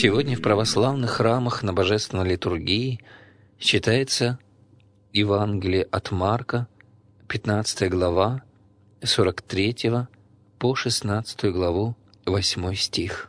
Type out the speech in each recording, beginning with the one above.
Сегодня в православных храмах на Божественной литургии читается Евангелие от Марка, 15 глава, 43 по 16 главу, 8 стих.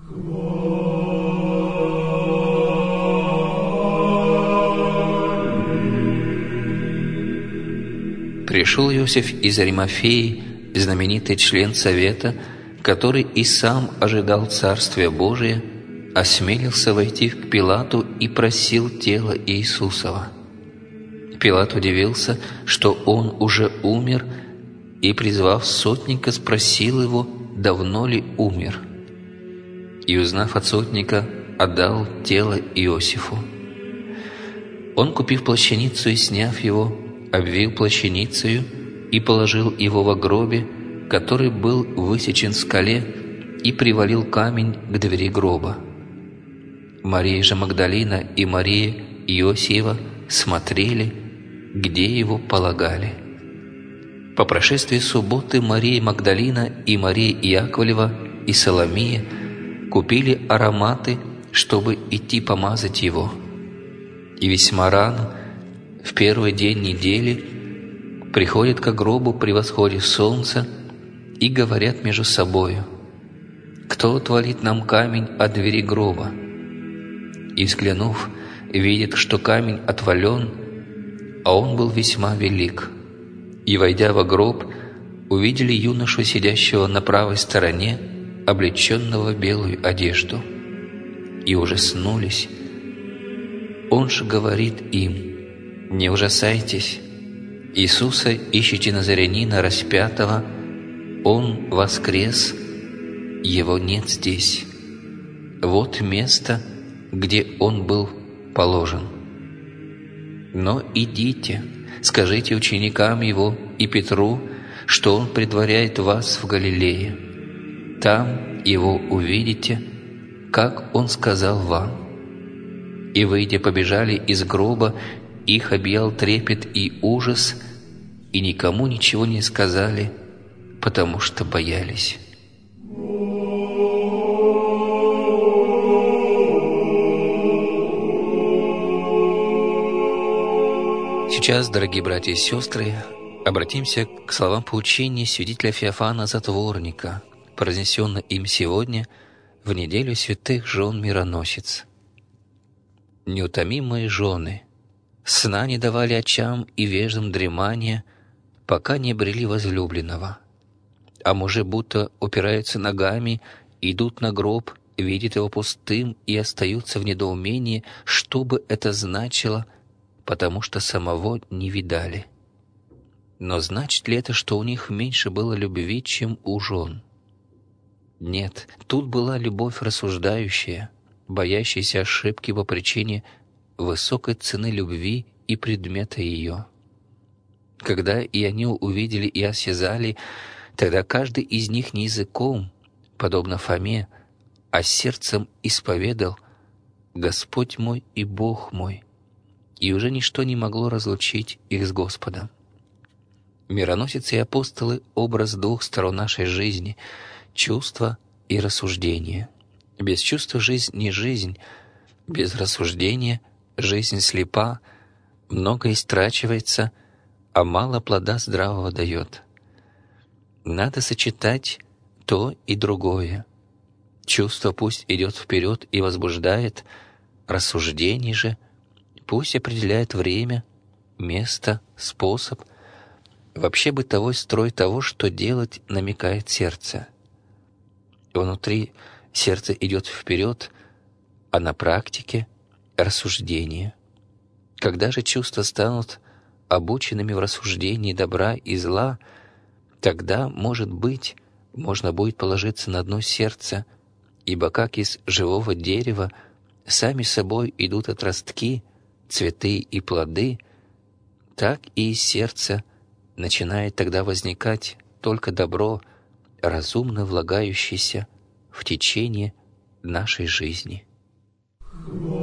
Пришел Иосиф из Аримафеи, знаменитый член Совета, который и сам ожидал Царствия Божия, осмелился войти к Пилату и просил тело Иисусова. Пилат удивился, что он уже умер, и, призвав сотника, спросил его, давно ли умер. И, узнав от сотника, отдал тело Иосифу. Он, купив плащаницу и сняв его, обвил плащаницею и положил его во гробе, который был высечен в скале, и привалил камень к двери гроба. Мария же Магдалина и Мария Иосиева смотрели, где его полагали. По прошествии субботы Мария Магдалина и Мария Иаковлева и Соломия купили ароматы, чтобы идти помазать его. И весьма рано, в первый день недели, приходят к гробу при восходе солнца и говорят между собою: «Кто отвалит нам камень от двери гроба?» И, взглянув, видит, что камень отвален, а он был весьма велик. И, войдя во гроб, увидели юношу, сидящего на правой стороне, облеченного в белую одежду, и ужаснулись. Он же говорит им: «Не ужасайтесь, Иисуса ищете Назарянина распятого, Он воскрес, Его нет здесь. Вот место, где Он был положен. Но идите, скажите ученикам Его и Петру, что Он предваряет вас в Галилее. Там Его увидите, как Он сказал вам». И, выйдя, побежали из гроба, их объял трепет и ужас, и никому ничего не сказали, потому что боялись. Сейчас, дорогие братья и сестры, обратимся к словам поучения святителя Феофана Затворника, произнесенным им сегодня в неделю святых жен мироносец. «Неутомимые жены, сна не давали очам и веждам дремания, пока не обрели возлюбленного. А мужи будто упираются ногами, идут на гроб, видят его пустым и остаются в недоумении, что бы это значило, потому что самого не видали. Но значит ли это, что у них меньше было любви, чем у жен? Нет, тут была любовь рассуждающая, боящаяся ошибки по причине высокой цены любви и предмета ее. Когда и они увидели и осязали, тогда каждый из них не языком, подобно Фоме, а сердцем исповедал: «Господь мой и Бог мой», и уже ничто не могло разлучить их с Господом. Мироносицы и апостолы — образ двух сторон нашей жизни — чувства и рассуждения. Без чувства жизнь не жизнь, без рассуждения жизнь слепа, много истрачивается, а мало плода здравого дает. Надо сочетать то и другое. Чувство пусть идет вперед и возбуждает, рассуждение же пусть определяет время, место, способ, вообще бытовой строй того, что делать, намекает сердце. Внутри сердце идет вперед, а на практике — рассуждение. Когда же чувства станут обученными в рассуждении добра и зла, тогда, может быть, можно будет положиться на одно сердце, ибо как из живого дерева сами собой идут отростки, цветы и плоды, так и из сердца начинает тогда возникать только добро, разумно влагающееся в течение нашей жизни.